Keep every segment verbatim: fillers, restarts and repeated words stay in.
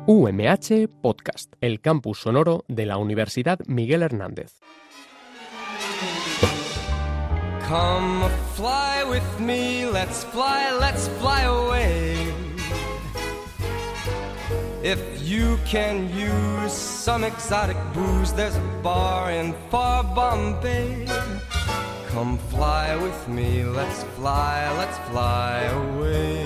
U M H Podcast, el campus sonoro de la Universidad Miguel Hernández. Come fly with me, let's fly, let's fly away. If you can use some exotic booze, there's a bar in far Bombay. Come fly with me, let's fly, let's fly away.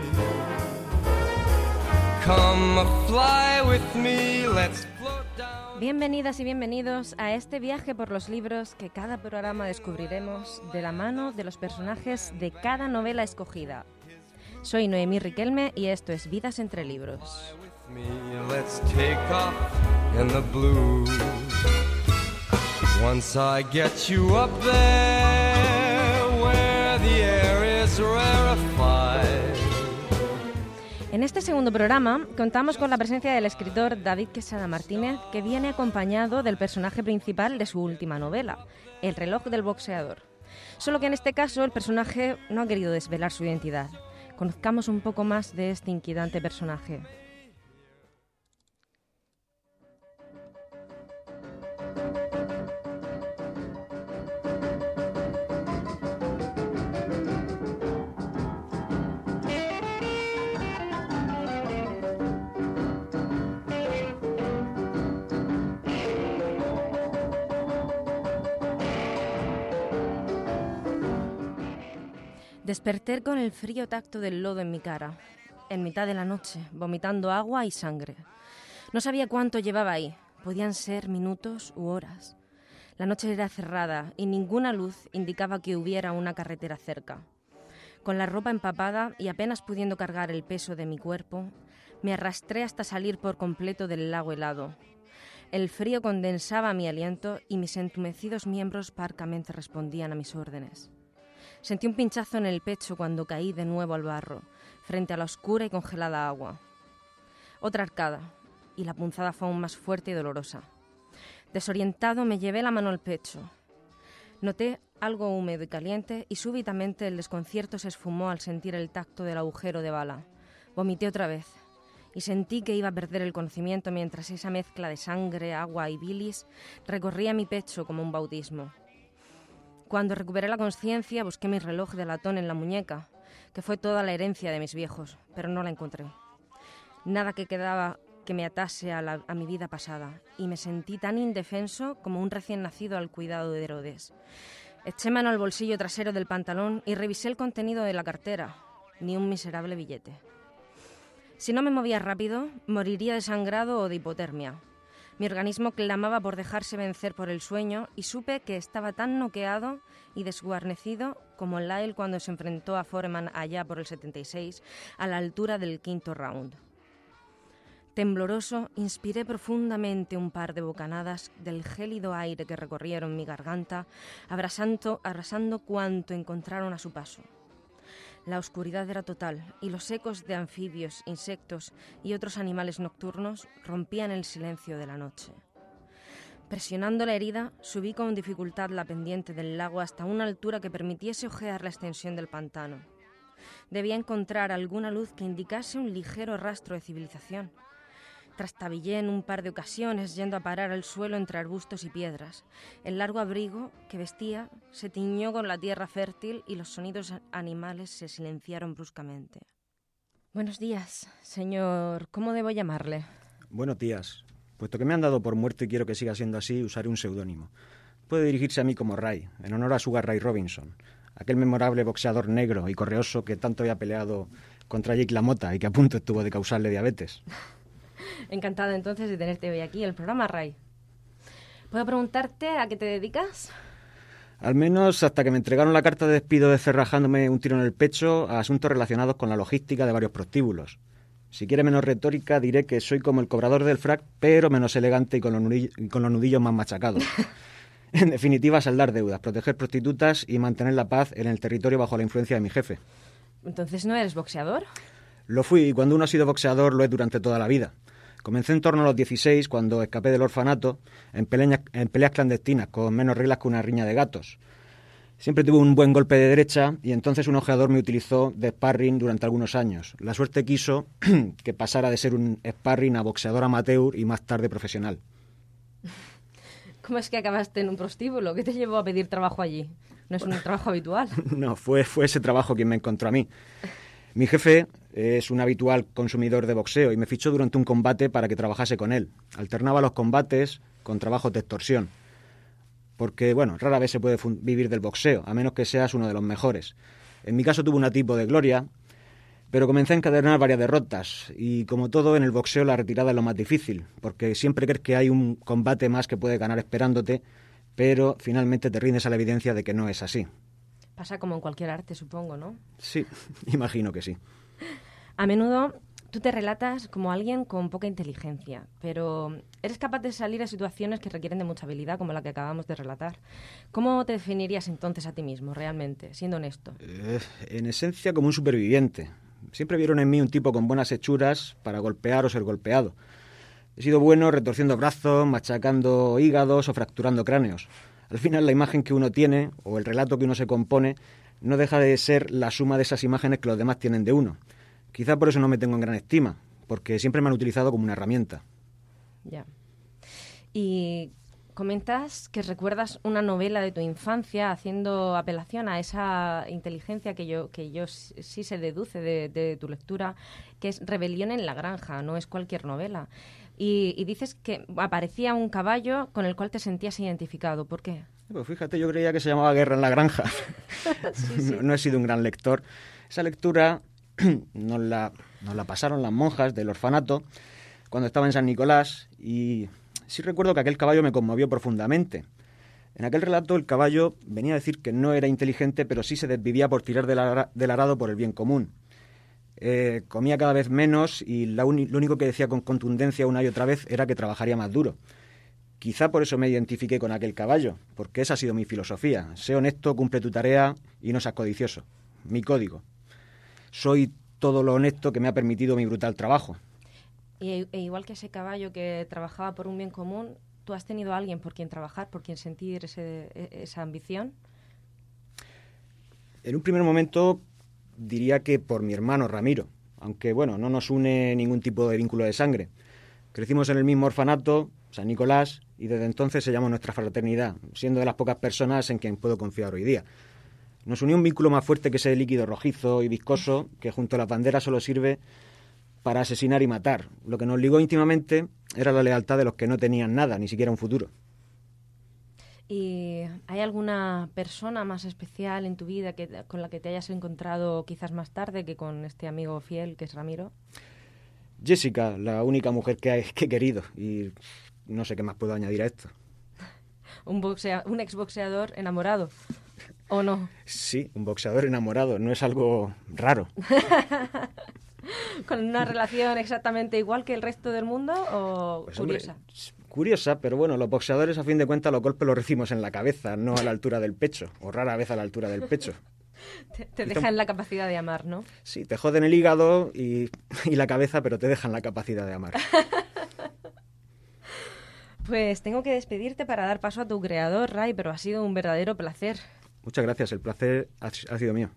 Come fly with me, let's float down. Bienvenidas y bienvenidos a este viaje por los libros que cada programa descubriremos de la mano de los personajes de cada novela escogida. Soy Noemí Riquelme y esto es Vidas entre Libros. Let's take off in the blue. Once I get you up there where the air is rarefied. En este segundo programa contamos con la presencia del escritor David Quesada Martínez, que viene acompañado del personaje principal de su última novela, El reloj del boxeador. Solo que en este caso el personaje no ha querido desvelar su identidad. Conozcamos un poco más de este inquietante personaje. Desperté con el frío tacto del lodo en mi cara, en mitad de la noche, vomitando agua y sangre. No sabía cuánto llevaba ahí, podían ser minutos u horas. La noche era cerrada y ninguna luz indicaba que hubiera una carretera cerca. Con la ropa empapada y apenas pudiendo cargar el peso de mi cuerpo, me arrastré hasta salir por completo del lago helado. El frío condensaba mi aliento y mis entumecidos miembros parcamente respondían a mis órdenes. Sentí un pinchazo en el pecho cuando caí de nuevo al barro, frente a la oscura y congelada agua. Otra arcada, y la punzada fue aún más fuerte y dolorosa. Desorientado me llevé la mano al pecho. Noté algo húmedo y caliente y súbitamente el desconcierto se esfumó al sentir el tacto del agujero de bala. Vomité otra vez y sentí que iba a perder el conocimiento mientras esa mezcla de sangre, agua y bilis recorría mi pecho como un bautismo. Cuando recuperé la conciencia, busqué mi reloj de latón en la muñeca, que fue toda la herencia de mis viejos, pero no la encontré. Nada que quedaba que me atase a, la, a mi vida pasada, y me sentí tan indefenso como un recién nacido al cuidado de Herodes. Eché mano al bolsillo trasero del pantalón y revisé el contenido de la cartera. Ni un miserable billete. Si no me movía rápido, moriría desangrado o de hipotermia. Mi organismo clamaba por dejarse vencer por el sueño y supe que estaba tan noqueado y desguarnecido como Lyle cuando se enfrentó a Foreman allá por el setenta y seis, a la altura del quinto round. Tembloroso, inspiré profundamente un par de bocanadas del gélido aire que recorrieron mi garganta, abrasando, arrasando cuanto encontraron a su paso. La oscuridad era total y los ecos de anfibios, insectos y otros animales nocturnos rompían el silencio de la noche. Presionando la herida, subí con dificultad la pendiente del lago hasta una altura que permitiese ojear la extensión del pantano. Debía encontrar alguna luz que indicase un ligero rastro de civilización. Trastabillé en un par de ocasiones yendo a parar al suelo entre arbustos y piedras. El largo abrigo que vestía se tiñó con la tierra fértil y los sonidos animales se silenciaron bruscamente. Buenos días, señor. ¿Cómo debo llamarle? Buenos días. Puesto que me han dado por muerto y quiero que siga siendo así, usaré un seudónimo. Puede dirigirse a mí como Ray, en honor a Sugar Ray Robinson, aquel memorable boxeador negro y correoso que tanto había peleado contra Jake LaMotta y que a punto estuvo de causarle diabetes. Encantada entonces de tenerte hoy aquí, el programa Ray. ¿Puedo preguntarte a qué te dedicas? Al menos hasta que me entregaron la carta de despido descerrajándome un tiro en el pecho a asuntos relacionados con la logística de varios prostíbulos. Si quiere menos retórica, diré que soy como el cobrador del frac, pero menos elegante y con los nudillos, con los nudillos más machacados. En definitiva, saldar deudas, proteger prostitutas y mantener la paz en el territorio bajo la influencia de mi jefe. ¿Entonces no eres boxeador? Lo fui, y cuando uno ha sido boxeador lo es durante toda la vida. Comencé en torno a los dieciséis, cuando escapé del orfanato, en peleas, en peleas clandestinas, con menos reglas que una riña de gatos. Siempre tuve un buen golpe de derecha y entonces un ojeador me utilizó de sparring durante algunos años. La suerte quiso que pasara de ser un sparring a boxeador amateur y más tarde profesional. ¿Cómo es que acabaste en un prostíbulo? ¿Qué te llevó a pedir trabajo allí? ¿No es un trabajo habitual? No, fue, fue ese trabajo quien me encontró a mí. Mi jefe es un habitual consumidor de boxeo y me fichó durante un combate para que trabajase con él. Alternaba los combates con trabajos de extorsión. Porque, bueno, rara vez se puede vivir del boxeo, a menos que seas uno de los mejores. En mi caso tuve un tipo de gloria, pero comencé a encadenar varias derrotas. Y como todo, en el boxeo la retirada es lo más difícil, porque siempre crees que hay un combate más que puedes ganar esperándote, pero finalmente te rindes a la evidencia de que no es así. Pasa como en cualquier arte, supongo, ¿no? Sí, imagino que sí. A menudo tú te relatas como alguien con poca inteligencia, pero eres capaz de salir a situaciones que requieren de mucha habilidad, como la que acabamos de relatar. ¿Cómo te definirías entonces a ti mismo, realmente, siendo honesto? Eh, en esencia, como un superviviente. Siempre vieron en mí un tipo con buenas hechuras para golpear o ser golpeado. He sido bueno retorciendo brazos, machacando hígados o fracturando cráneos. Al final, la imagen que uno tiene, o el relato que uno se compone, no deja de ser la suma de esas imágenes que los demás tienen de uno. Quizá por eso no me tengo en gran estima, porque siempre me han utilizado como una herramienta. Ya. Y comentas que recuerdas una novela de tu infancia haciendo apelación a esa inteligencia que yo, que yo sí se deduce de, de tu lectura, que es Rebelión en la granja, no es cualquier novela. Y, y dices que aparecía un caballo con el cual te sentías identificado. ¿Por qué? Pues fíjate, yo creía que se llamaba Guerra en la granja. Sí, sí. No, no he sido un gran lector. Esa lectura nos la, nos la pasaron las monjas del orfanato cuando estaba en San Nicolás y sí recuerdo que aquel caballo me conmovió profundamente. En aquel relato el caballo venía a decir que no era inteligente, pero sí se desvivía por tirar del, ara, del arado por el bien común. Eh, comía cada vez menos y la uni, lo único que decía con contundencia una y otra vez era que trabajaría más duro. Quizá por eso me identifiqué con aquel caballo, porque esa ha sido mi filosofía. Sé honesto, cumple tu tarea y no seas codicioso. Mi código. Soy todo lo honesto que me ha permitido mi brutal trabajo. Y e igual que ese caballo que trabajaba por un bien común, ¿tú has tenido a alguien por quien trabajar, por quien sentir ese, esa ambición? En un primer momento diría que por mi hermano Ramiro, aunque bueno, no nos une ningún tipo de vínculo de sangre. Crecimos en el mismo orfanato, San Nicolás, y desde entonces se llama nuestra fraternidad, siendo de las pocas personas en quien puedo confiar hoy día. Nos unió un vínculo más fuerte que ese líquido rojizo y viscoso que junto a las banderas solo sirve para asesinar y matar. Lo que nos ligó íntimamente era la lealtad de los que no tenían nada, ni siquiera un futuro. ¿Y hay alguna persona más especial en tu vida que, con la que te hayas encontrado quizás más tarde que con este amigo fiel que es Ramiro? Jessica, la única mujer que he, que he querido, y no sé qué más puedo añadir a esto. ¿Un, boxea, un exboxeador enamorado? ¿O no? Sí, un boxeador enamorado, no es algo raro. ¿Con una relación exactamente igual que el resto del mundo o pues, curiosa? Hombre, curiosa, pero bueno, los boxeadores a fin de cuentas los golpes los recibimos en la cabeza, no a la altura del pecho, o rara vez a la altura del pecho. Te, te dejan la capacidad de amar, ¿no? Sí, te joden el hígado y, y la cabeza, pero te dejan la capacidad de amar. Pues tengo que despedirte para dar paso a tu creador, Ray, pero ha sido un verdadero placer. Muchas gracias, el placer ha, ha sido mío.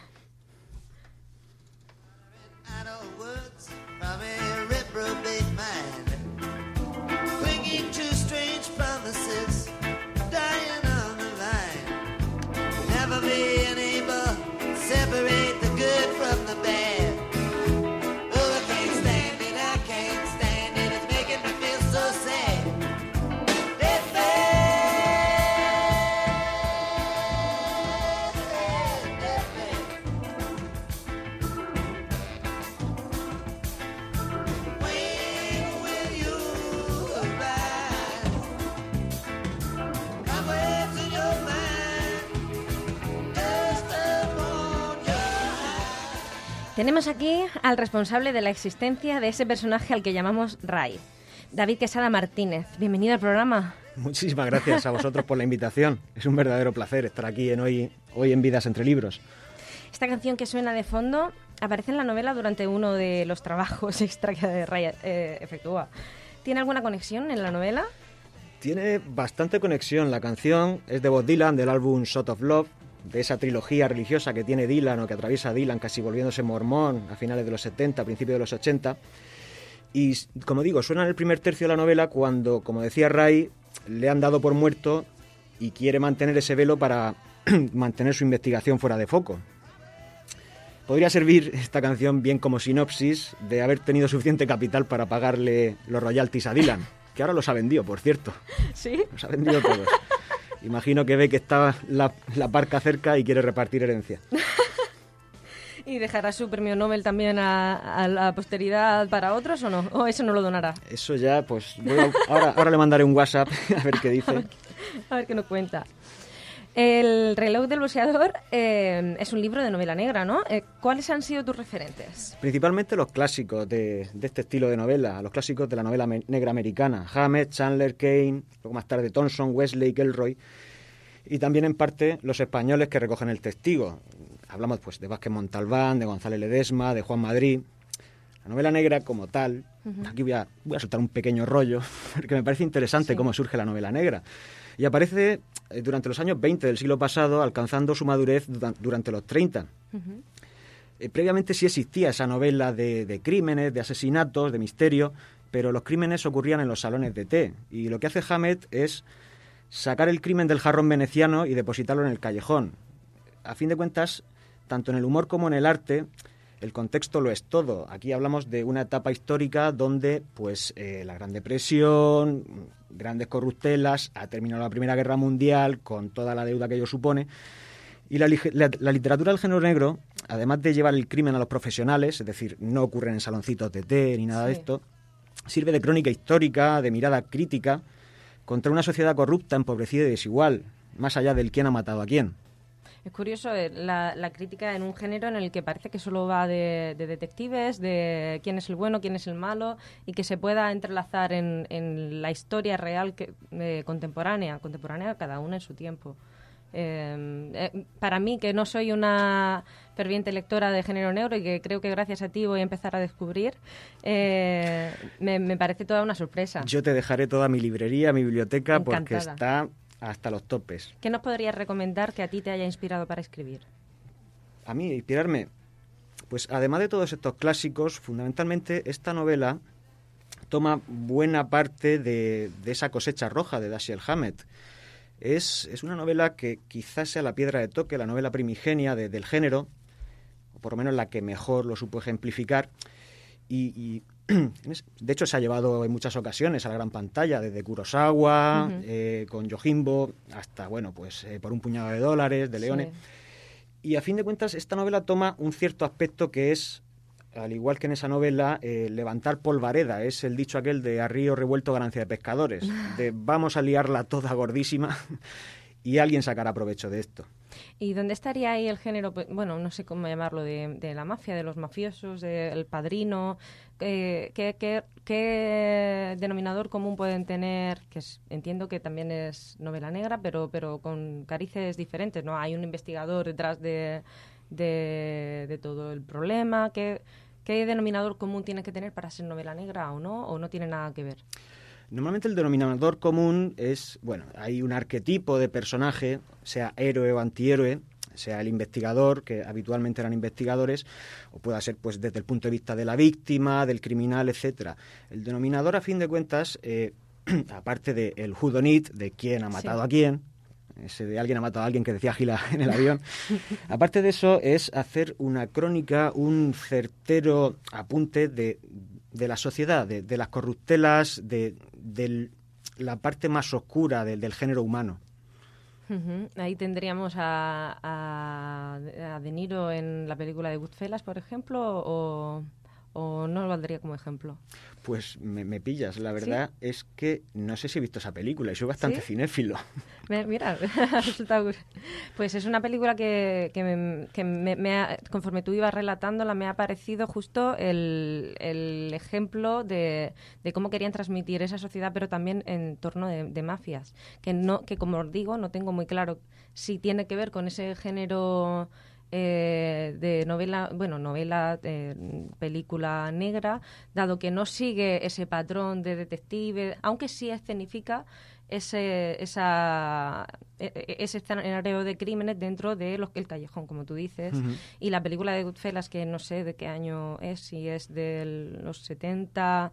Tenemos aquí al responsable de la existencia de ese personaje al que llamamos Ray, David Quesada Martínez. Bienvenido al programa. Muchísimas gracias a vosotros por la invitación. Es un verdadero placer estar aquí en Hoy, hoy en Vidas entre Libros. Esta canción que suena de fondo aparece en la novela durante uno de los trabajos extra que Ray eh, efectúa. ¿Tiene alguna conexión en la novela? Tiene bastante conexión. La canción es de Bob Dylan, del álbum Shot of Love, de esa trilogía religiosa que tiene Dylan o que atraviesa Dylan, casi volviéndose mormón a finales de los setenta, a principios de los ochenta. Y, como digo, suena en el primer tercio de la novela cuando, como decía Ray, le han dado por muerto y quiere mantener ese velo para mantener su investigación fuera de foco. Podría servir esta canción bien como sinopsis de haber tenido suficiente capital para pagarle los royalties a Dylan, que ahora los ha vendido, por cierto. ¿Sí? Los ha vendido todos. Imagino que ve que está la, la parca cerca y quiere repartir herencia. ¿Y dejará su premio Nobel también a, a la posteridad para otros o no? ¿O eso no lo donará? Eso ya, pues voy a, ahora, ahora le mandaré un WhatsApp a ver qué dice. A ver, a ver qué nos cuenta. El reloj del boxeador eh, es un libro de novela negra, ¿no? Eh, ¿Cuáles han sido tus referentes? Principalmente los clásicos de, de este estilo de novela, los clásicos de la novela me- negra americana. Hammett, Chandler, Kane, luego más tarde Thompson, Wesley, Elroy. Y también en parte los españoles que recogen el testigo. Hablamos pues de Vázquez Montalbán, de González Ledesma, de Juan Madrid. La novela negra como tal, uh-huh. Aquí voy a, voy a soltar un pequeño rollo, porque me parece interesante sí. cómo surge la novela negra. Y aparece eh, durante los años veinte del siglo pasado, alcanzando su madurez du- durante los treinta. Uh-huh. Eh, previamente sí existía esa novela de, de crímenes, de asesinatos, de misterio, pero los crímenes ocurrían en los salones de té. Y lo que hace Hammett es sacar el crimen del jarrón veneciano y depositarlo en el callejón. A fin de cuentas, tanto en el humor como en el arte, el contexto lo es todo. Aquí hablamos de una etapa histórica donde pues eh, la Gran Depresión, grandes corruptelas, ha terminado la Primera Guerra Mundial con toda la deuda que ello supone. Y la, la, la literatura del género negro, además de llevar el crimen a los profesionales, es decir, no ocurren en saloncitos de té ni nada sí. de esto, sirve de crónica histórica, de mirada crítica, contra una sociedad corrupta, empobrecida y desigual, más allá del quién ha matado a quién. Es curioso eh, la, la crítica en un género en el que parece que solo va de, de detectives, de quién es el bueno, quién es el malo, y que se pueda entrelazar en, en la historia real que, eh, contemporánea, contemporánea cada una en su tiempo. Eh, eh, para mí, que no soy una ferviente lectora de género negro y que creo que gracias a ti voy a empezar a descubrir, eh, me, me parece toda una sorpresa. Yo te dejaré toda mi librería, mi biblioteca, Encantada. Porque está hasta los topes. ¿Qué nos podrías recomendar que a ti te haya inspirado para escribir? A mí, inspirarme. Pues además de todos estos clásicos, fundamentalmente esta novela toma buena parte de, de esa cosecha roja de Dashiell Hammett. Es, es una novela que quizás sea la piedra de toque, la novela primigenia de, del género, o por lo menos la que mejor lo supo ejemplificar. Y, y de hecho se ha llevado en muchas ocasiones a la gran pantalla, desde Kurosawa, uh-huh. eh, con Yojimbo, hasta, bueno, pues eh, Por un puñado de dólares, de Leone. Sí. Y a fin de cuentas, esta novela toma un cierto aspecto que es, al igual que en esa novela, eh, levantar polvareda. Es el dicho aquel de a río revuelto ganancia de pescadores, de vamos a liarla toda gordísima y alguien sacará provecho de esto. ¿Y dónde estaría ahí el género, bueno, no sé cómo llamarlo, de, de la mafia, de los mafiosos, del Padrino? Eh, ¿qué, qué, ¿Qué denominador común pueden tener? Que es, entiendo que también es novela negra, pero, pero con carices diferentes, ¿no? Hay un investigador detrás de, de, de todo el problema. ¿Qué, ¿Qué denominador común tiene que tener para ser novela negra o no? ¿O no tiene nada que ver? Normalmente el denominador común es, bueno, hay un arquetipo de personaje, sea héroe o antihéroe, sea el investigador, que habitualmente eran investigadores, o pueda ser pues desde el punto de vista de la víctima, del criminal, etcétera. El denominador, a fin de cuentas, eh, aparte de el who done it, de quién ha matado sí. a quién, ese de alguien ha matado a alguien que decía Gila en el avión, aparte de eso es hacer una crónica, un certero apunte de, de la sociedad, de, de las corruptelas, de, de la parte más oscura de, del género humano. Uh-huh. Ahí tendríamos a, a, a De Niro en la película de Goodfellas, por ejemplo, o, o no lo valdría como ejemplo. Pues me, me pillas. La verdad ¿Sí? es que no sé si he visto esa película y soy bastante ¿Sí? cinéfilo. Me, mira, resulta, pues es una película que, que, me, que me, me ha, conforme tú ibas relatándola, me ha parecido justo el, el ejemplo de, de cómo querían transmitir esa sociedad, pero también en torno de, de mafias. Que, no, que como os digo, no tengo muy claro si tiene que ver con ese género eh, de novela, bueno, novela, eh, película negra, dado que no sigue ese patrón de detective, aunque sí escenifica ese esa ese escenario de crímenes dentro de los, el callejón, como tú dices. Uh-huh. Y la película de Goodfellas, que no sé de qué año es, si es de los setenta,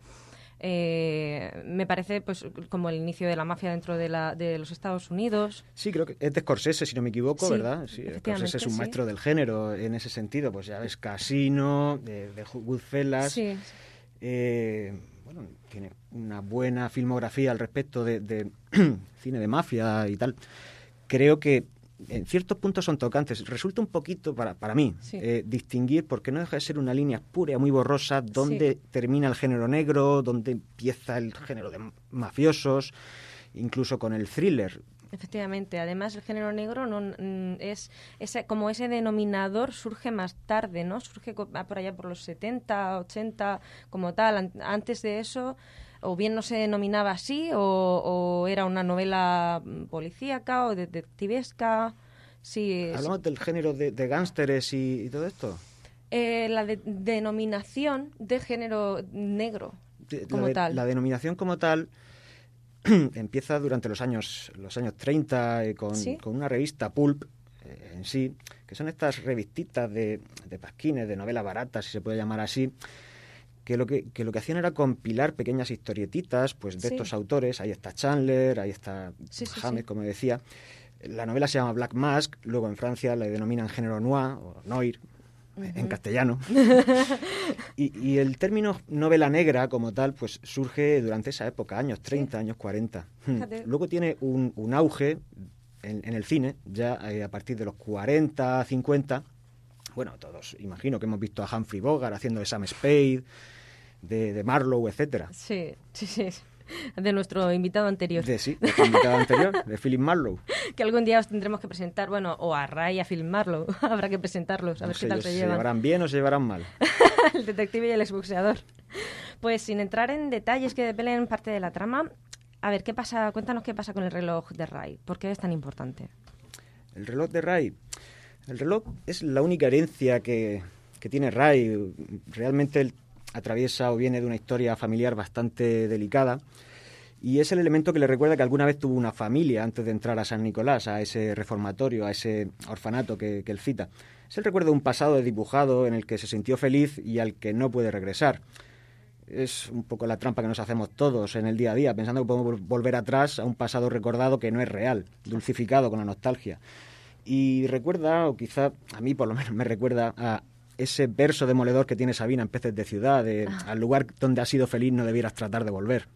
eh, me parece pues como el inicio de la mafia dentro de, la, de los Estados Unidos. Sí, creo que es de Scorsese, si no me equivoco, sí, ¿verdad? Sí, Scorsese es un sí. maestro del género en ese sentido. Pues ya ves, Casino, de, de Goodfellas. Sí. Eh, bueno, tiene una buena filmografía al respecto de, de cine de mafia y tal. Creo que en ciertos puntos son tocantes. Resulta un poquito, para, para mí, sí. eh, distinguir, porque no deja de ser una línea espúrea, muy borrosa, dónde sí. termina el género negro, dónde empieza el género de mafiosos, incluso con el thriller. Efectivamente, además el género negro no es ese, como ese denominador surge más tarde, ¿no? Surge por allá por los setenta, ochenta, como tal. Antes de eso, o bien no se denominaba así, o, o era una novela policíaca o detectivesca. Sí, ¿Hablamos sí. del género de, de gánsteres y, y todo esto? Eh, la de, denominación de género negro, de, como la de, tal. La denominación como tal empieza durante los años los años treinta eh, con, ¿Sí? con una revista Pulp eh, en sí, que son estas revistitas de, de pasquines, de novela barata, si se puede llamar así, que lo que, que lo que hacían era compilar pequeñas historietitas pues de sí. estos autores. Ahí está Chandler, ahí está sí, sí, Hammett, sí. como decía. La novela se llama Black Mask, luego en Francia la denominan género noir o noir, uh-huh. en castellano. y, y el término novela negra como tal pues surge durante esa época, años treinta, ¿sí? Años cuarenta. Fíjate. Luego tiene un, un auge en, en el cine, ya eh, a partir de los cuarenta, cincuenta. Bueno, todos imagino que hemos visto a Humphrey Bogart haciendo de Sam Spade, de, de Marlowe, etcétera. Sí, sí, sí. De nuestro invitado anterior. De, sí, de nuestro invitado anterior, de Philip Marlowe. Que algún día os tendremos que presentar, bueno, o a Ray y a Philip Marlowe. Habrá que presentarlos, a no ver sé qué tal yo, se si llevan. ¿Se llevarán bien o se llevarán mal? El detective y el exboxeador. Pues sin entrar en detalles que desvelen parte de la trama, a ver, ¿qué pasa? Cuéntanos qué pasa con el reloj de Ray. ¿Por qué es tan importante? El reloj de Ray... El reloj es la única herencia que, que tiene Ray. Realmente él atraviesa o viene de una historia familiar bastante delicada y es el elemento que le recuerda que alguna vez tuvo una familia antes de entrar a San Nicolás, a ese reformatorio, a ese orfanato que, que él cita. Es el recuerdo de un pasado desdibujado en el que se sintió feliz y al que no puede regresar. Es un poco la trampa que nos hacemos todos en el día a día, pensando que podemos volver atrás a un pasado recordado que no es real, dulcificado con la nostalgia. Y recuerda, o quizá a mí por lo menos me recuerda a ese verso demoledor que tiene Sabina en Peces de Ciudad, de ah. al lugar donde has sido feliz no debieras tratar de volver.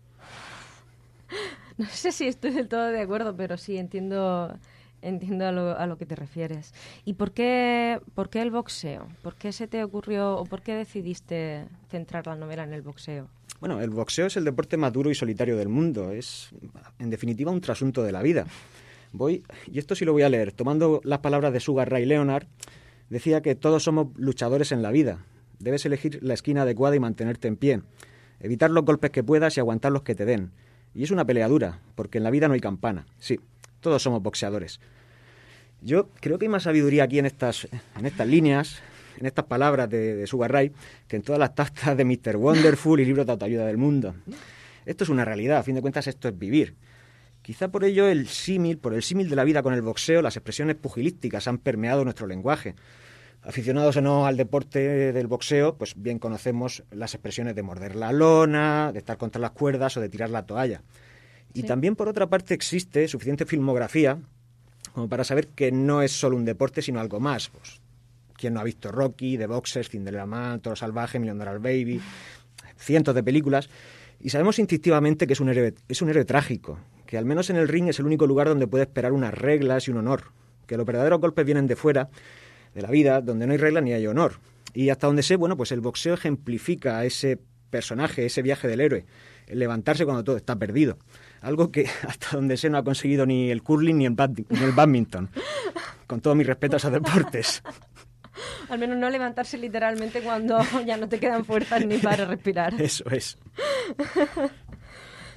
No sé si estoy del todo de acuerdo, pero sí entiendo, entiendo a lo, a lo que te refieres. ¿Y por qué, por qué el boxeo? ¿Por qué se te ocurrió o por qué decidiste centrar la novela en el boxeo? Bueno, el boxeo es el deporte más duro y solitario del mundo. Es, en definitiva, un trasunto de la vida. Voy, y esto sí lo voy a leer, tomando las palabras de Sugar Ray Leonard, decía que todos somos luchadores en la vida. Debes elegir la esquina adecuada y mantenerte en pie. Evitar los golpes que puedas y aguantar los que te den. Y es una pelea dura, porque en la vida no hay campana. Sí, todos somos boxeadores. Yo creo que hay más sabiduría aquí en estas, en estas líneas, en estas palabras de, de Sugar Ray, que en todas las tastas de mister Wonderful y libros de autoayuda del mundo. Esto es una realidad, a fin de cuentas esto es vivir. Quizá por ello el símil, por el símil de la vida con el boxeo, las expresiones pugilísticas han permeado nuestro lenguaje. Aficionados o no al deporte del boxeo, pues bien conocemos las expresiones de morder la lona, de estar contra las cuerdas o de tirar la toalla. Y sí. También, por otra parte, existe suficiente filmografía como para saber que no es solo un deporte, sino algo más. Pues, ¿quién no ha visto Rocky, The Boxers, Cinderella Man, Toro Salvaje, Million Dollar Baby? Cientos de películas. Y sabemos instintivamente que es un héroe, es un héroe trágico, que al menos en el ring es el único lugar donde puede esperar unas reglas y un honor, que los verdaderos golpes vienen de fuera, de la vida, donde no hay reglas ni hay honor. Y hasta donde sé, bueno, pues el boxeo ejemplifica a ese personaje, ese viaje del héroe, el levantarse cuando todo está perdido. Algo que hasta donde sé no ha conseguido ni el curling ni el, bad, ni el badminton. Con todo mi respeto a esos deportes. Al menos no levantarse literalmente cuando ya no te quedan fuerzas ni para respirar. Eso es.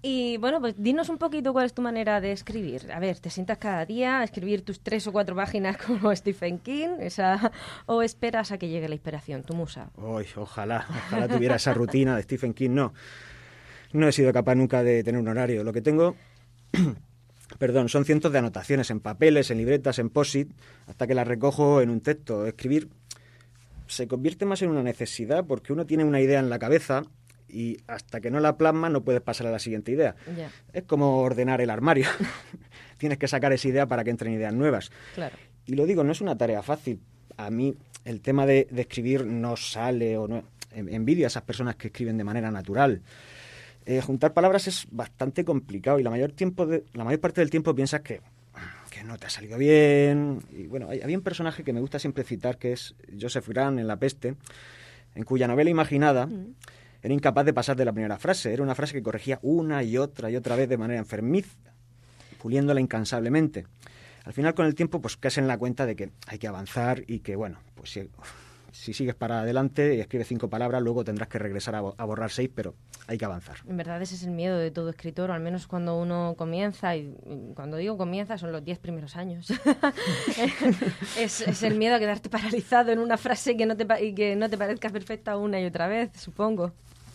Y bueno, pues dinos un poquito cuál es tu manera de escribir. A ver, ¿te sientas cada día a escribir tus tres o cuatro páginas como Stephen King? Esa, ¿o esperas a que llegue la inspiración, tu musa? Uy, ojalá, ojalá tuviera esa rutina de Stephen King. No, no he sido capaz nunca de tener un horario. Lo que tengo, perdón, son cientos de anotaciones en papeles, en libretas, en post-it, hasta que las recojo en un texto. Escribir se convierte más en una necesidad porque uno tiene una idea en la cabeza y hasta que no la plasma no puedes pasar a la siguiente idea. Yeah. Es como ordenar el armario. Tienes que sacar esa idea para que entren ideas nuevas. Claro. Y lo digo, no es una tarea fácil. A mí el tema de, de escribir no sale o no. Envidio a esas personas que escriben de manera natural. Eh, juntar palabras es bastante complicado y la mayor, tiempo de, la mayor parte del tiempo piensas que, que no te ha salido bien. Y bueno, hay, había un personaje que me gusta siempre citar que es Joseph Grant en La Peste, en cuya novela imaginada mm. era incapaz de pasar de la primera frase. Era una frase que corregía una y otra y otra vez de manera enfermiza, puliéndola incansablemente. Al final, con el tiempo, pues caes en la cuenta de que hay que avanzar y que, bueno, pues si, si sigues para adelante y escribes cinco palabras, luego tendrás que regresar a, a borrar seis, pero hay que avanzar. En verdad ese es el miedo de todo escritor, o al menos cuando uno comienza, y cuando digo comienza son los diez primeros años. es, es el miedo a quedarte paralizado en una frase que no te, y que no te parezca perfecta una y otra vez, supongo.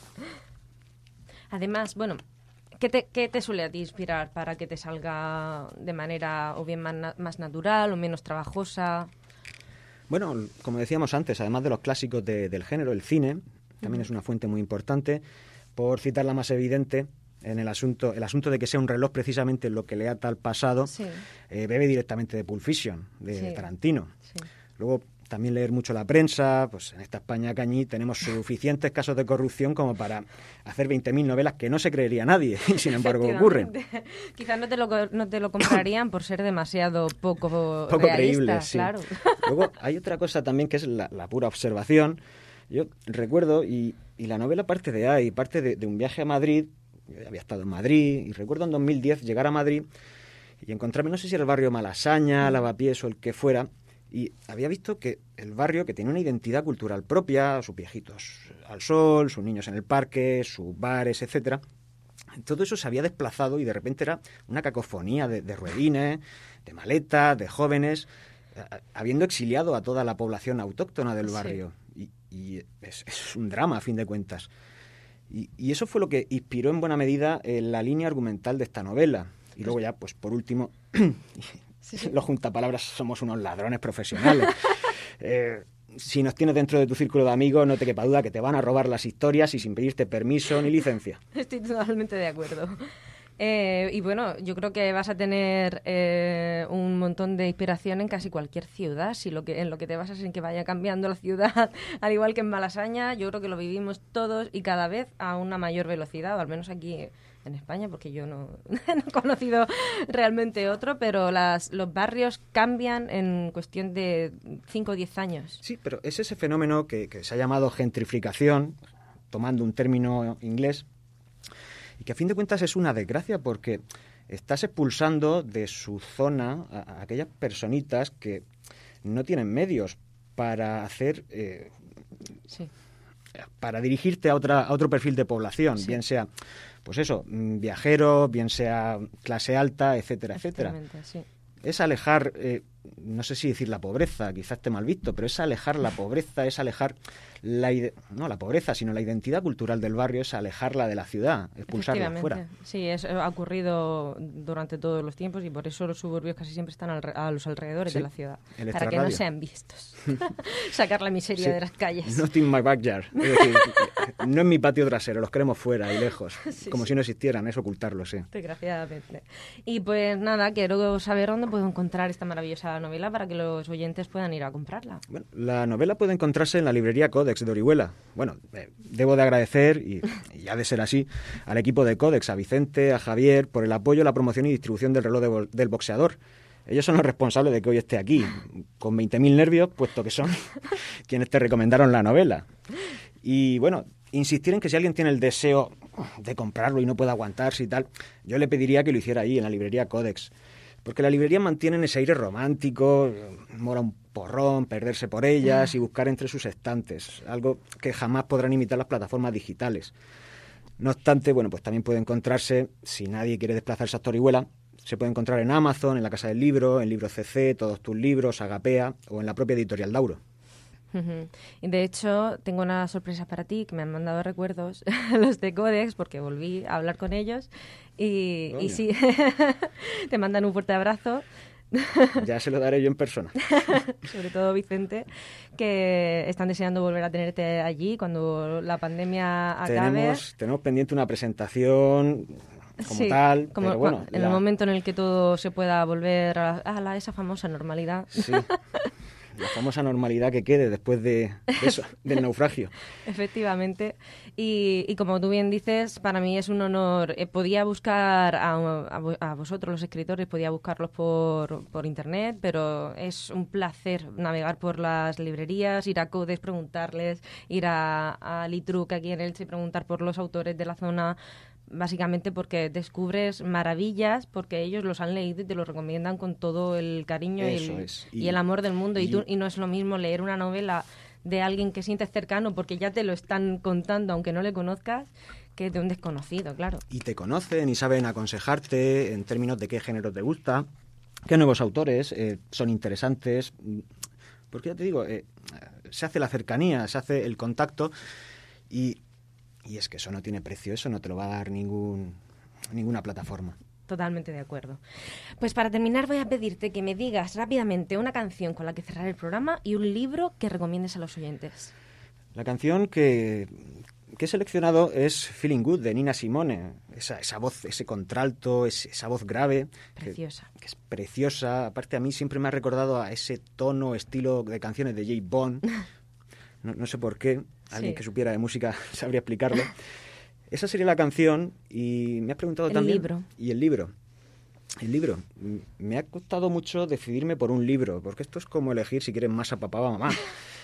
Además, bueno, ¿qué te, qué te suele a ti inspirar para que te salga de manera o bien más, na- más natural o menos trabajosa? Bueno, como decíamos antes, además de los clásicos de, del género, el cine también uh-huh. es una fuente muy importante. Por citar la más evidente, en el asunto el asunto de que sea un reloj precisamente lo que le ata al pasado, sí. eh, bebe directamente de Pulp Fiction, de sí. Tarantino. Sí. Luego, también leer mucho la prensa. Pues en esta España cañí tenemos suficientes casos de corrupción como para hacer veinte mil novelas que no se creería nadie y sin embargo ocurren. Quizás no te lo, no te lo comprarían por ser demasiado poco, poco realista, creíble, sí. Claro. Luego hay otra cosa también que es la, la pura observación. Yo recuerdo, y, y la novela parte de ahí, parte de, de un viaje a Madrid. Yo había estado en Madrid y recuerdo en dos mil diez llegar a Madrid y encontrarme, no sé si era el barrio Malasaña, Lavapiés o el que fuera, y había visto que el barrio, que tenía una identidad cultural propia, sus viejitos al sol, sus niños en el parque, sus bares, etcétera, todo eso se había desplazado y de repente era una cacofonía de, de ruedines, de maletas, de jóvenes, eh, habiendo exiliado a toda la población autóctona del barrio. Sí. Y, y es, es un drama, a fin de cuentas. Y, y eso fue lo que inspiró en buena medida eh, la línea argumental de esta novela. Y luego ya, pues por último, sí. los juntapalabras somos unos ladrones profesionales. eh, si nos tienes dentro de tu círculo de amigos, no te quepa duda que te van a robar las historias y sin pedirte permiso ni licencia. Estoy totalmente de acuerdo. Eh, y bueno, yo creo que vas a tener eh, un montón de inspiración en casi cualquier ciudad. Si lo que en lo que te basas en que vaya cambiando la ciudad, al igual que en Malasaña, yo creo que lo vivimos todos y cada vez a una mayor velocidad, o al menos aquí en España, porque yo no, no he conocido realmente otro, pero las, los barrios cambian en cuestión de cinco o diez años. Sí, pero es ese fenómeno que, que se ha llamado gentrificación, tomando un término inglés, y que a fin de cuentas es una desgracia porque estás expulsando de su zona a, a aquellas personitas que no tienen medios para hacer... Eh, sí. para dirigirte a otra a otro perfil de población, sí. bien sea, pues eso, viajeros, bien sea clase alta, etcétera, etcétera. Sí. Es alejar, eh, no sé si decir la pobreza, quizás esté mal visto, pero es alejar la pobreza, es alejar la ide- no la pobreza, sino la identidad cultural del barrio, es alejarla de la ciudad, expulsarla fuera. Sí, eso ha ocurrido durante todos los tiempos y por eso los suburbios casi siempre están al, a los alrededores sí, de la ciudad, para que no sean vistos. Sacar la miseria sí. de las calles. Not in my backyard. Es decir, no en mi patio trasero, los queremos fuera y lejos, sí, como sí. si no existieran, es ocultarlos, sí. Desgraciadamente. Y pues nada, quiero saber dónde puedo encontrar esta maravillosa novela para que los oyentes puedan ir a comprarla. Bueno, la novela puede encontrarse en la librería Codex de Orihuela. Bueno, eh, debo de agradecer, y, y ha de ser así, al equipo de Codex, a Vicente, a Javier, por el apoyo, la promoción y distribución del reloj de bo- del boxeador. Ellos son los responsables de que hoy esté aquí, con veinte mil nervios, puesto que son quienes te recomendaron la novela. Y bueno, insistir en que si alguien tiene el deseo de comprarlo y no puede aguantarse y tal, yo le pediría que lo hiciera ahí, en la librería Codex. Porque la librería mantiene ese aire romántico, mola un porrón, perderse por ellas y buscar entre sus estantes, algo que jamás podrán imitar las plataformas digitales. No obstante, bueno, pues también puede encontrarse, si nadie quiere desplazarse hasta Orihuela, se puede encontrar en Amazon, en la Casa del Libro, en Libro C C, Todos tus libros, Agapea o en la propia editorial Dauro. Uh-huh. Y de hecho, tengo una sorpresa para ti, que me han mandado recuerdos, los de Codex, porque volví a hablar con ellos y, y sí, te mandan un fuerte abrazo. Ya se lo daré yo en persona. Sobre todo Vicente, que están deseando volver a tenerte allí cuando la pandemia acabe. Tenemos, tenemos pendiente una presentación como sí, tal, como pero bueno. En la... el momento en el que todo se pueda volver a, a la, esa famosa normalidad. Sí. La famosa normalidad que quede después de, de eso, del naufragio. Efectivamente. Y, y como tú bien dices, para mí es un honor. Eh, podía buscar a, a, a vosotros, los escritores, podía buscarlos por, por internet, pero es un placer navegar por las librerías, ir a Codex, preguntarles, ir a, a Litruc aquí en Elche y preguntar por los autores de la zona. Básicamente porque descubres maravillas, porque ellos los han leído y te lo recomiendan con todo el cariño y el, y, y el amor del mundo. Y, y, tú, y no es lo mismo leer una novela de alguien que sientes cercano, porque ya te lo están contando, aunque no le conozcas, que de un desconocido, claro. Y te conocen y saben aconsejarte en términos de qué género te gusta, qué nuevos autores eh, son interesantes. Porque ya te digo, eh, se hace la cercanía, se hace el contacto y... Y es que eso no tiene precio, eso no te lo va a dar ningún, ninguna plataforma. Totalmente de acuerdo. Pues para terminar voy a pedirte que me digas rápidamente una canción con la que cerrar el programa y un libro que recomiendes a los oyentes. La canción que, que he seleccionado es Feeling Good, de Nina Simone. Esa, esa voz, ese contralto, ese, esa voz grave. Preciosa. Que, que es preciosa. Aparte, a mí siempre me ha recordado a ese tono, estilo de canciones de J. Bond. No, no sé por qué. Alguien sí. que supiera de música sabría explicarlo. Esa sería la canción y me has preguntado el también... El libro. Y el libro. El libro. Me ha costado mucho decidirme por un libro, porque esto es como elegir si quieres más a papá o a mamá.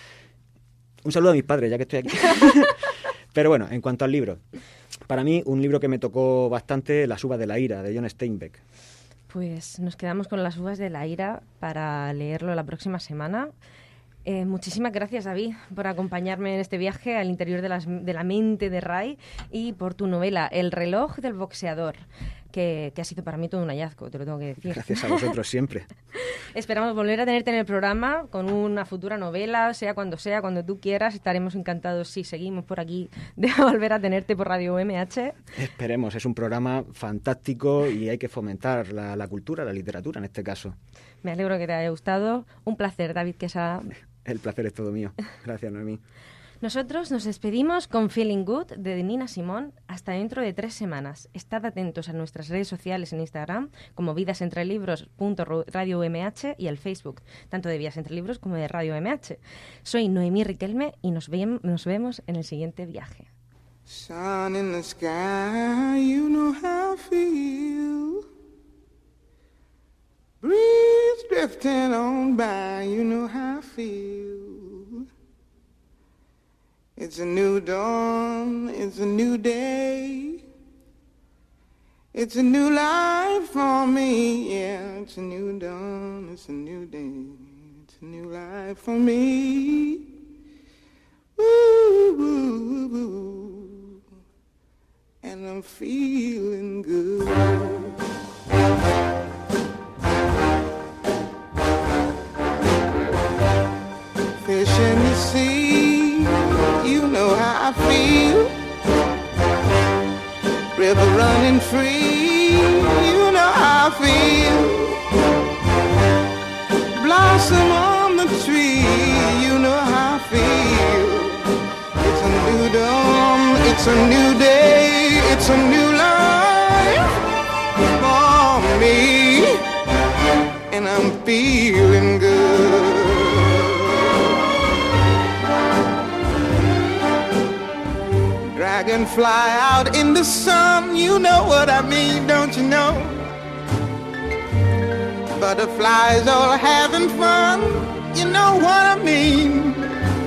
Un saludo a mis padres, ya que estoy aquí. Pero bueno, en cuanto al libro. Para mí, un libro que me tocó bastante, Las uvas de la ira, de John Steinbeck. Pues nos quedamos con Las uvas de la ira para leerlo la próxima semana. Eh, muchísimas gracias, David, por acompañarme en este viaje al interior de, las, de la mente de Ray y por tu novela El reloj del boxeador, que, que ha sido para mí todo un hallazgo, te lo tengo que decir. Gracias a vosotros siempre. Esperamos volver a tenerte en el programa con una futura novela, sea cuando sea, cuando tú quieras. Estaremos encantados si seguimos por aquí de volver a tenerte por Radio U M H. Esperemos, es un programa fantástico y hay que fomentar la, la cultura, la literatura en este caso. Me alegro que te haya gustado. Un placer, David Quesada. El placer es todo mío. Gracias, Noemí. Nosotros nos despedimos con Feeling Good de Nina Simone hasta dentro de tres semanas. Estad atentos a nuestras redes sociales en Instagram como vidasentrelibros punto radio U M H y el Facebook, tanto de Vidas Entre Libros como de Radio U M H. Soy Noemí Riquelme y nos, ve- nos vemos en el siguiente viaje. Sun in the sky, you know how I feel. Breeze drifting on by, you know how I feel. It's a new dawn, it's a new day. It's a new life for me, yeah. It's a new dawn, it's a new day. It's a new life for me. Ooh, ooh, ooh. And I'm feeling good. Fish in the sea, you know how I feel. River running free, you know how I feel. Blossom on the tree, you know how I feel. It's a new dawn, it's a new day, it's a new life for me. And I'm feeling good. Dragonfly out in the sun, you know what I mean, don't you know? Butterflies all having fun, you know what I mean.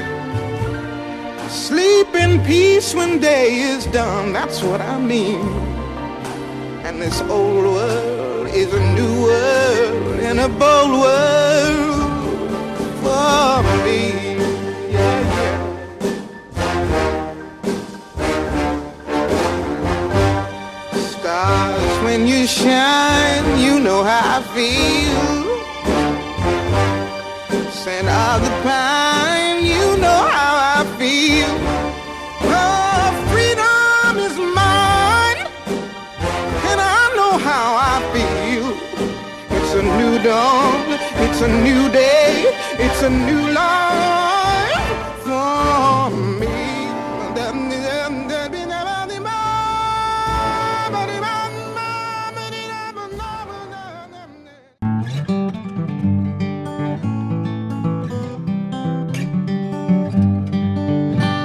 Sleep in peace when day is done, that's what I mean. And this old world is a new world and a bold world for me. Yeah, yeah. when you shine, you know how I feel. Scent of the pine, you know how I feel. Oh, freedom is mine, and I know how I feel. It's a new dawn, it's a new day, it's a new life for me.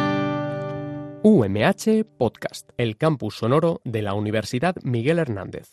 U M H Podcast, el campus sonoro de la Universidad Miguel Hernández.